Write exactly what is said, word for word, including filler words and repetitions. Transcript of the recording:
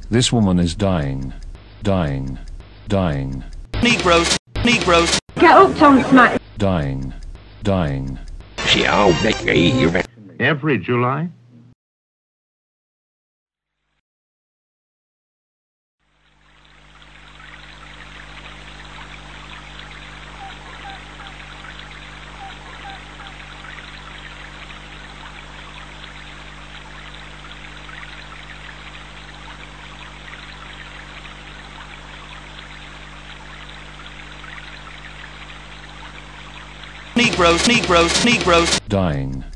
This woman is dying. Dying. Dying. Negroes. Negroes. Get up, Tom Smack. Dying. Dying. Every July? Negroes. Negroes. Negroes. Dying.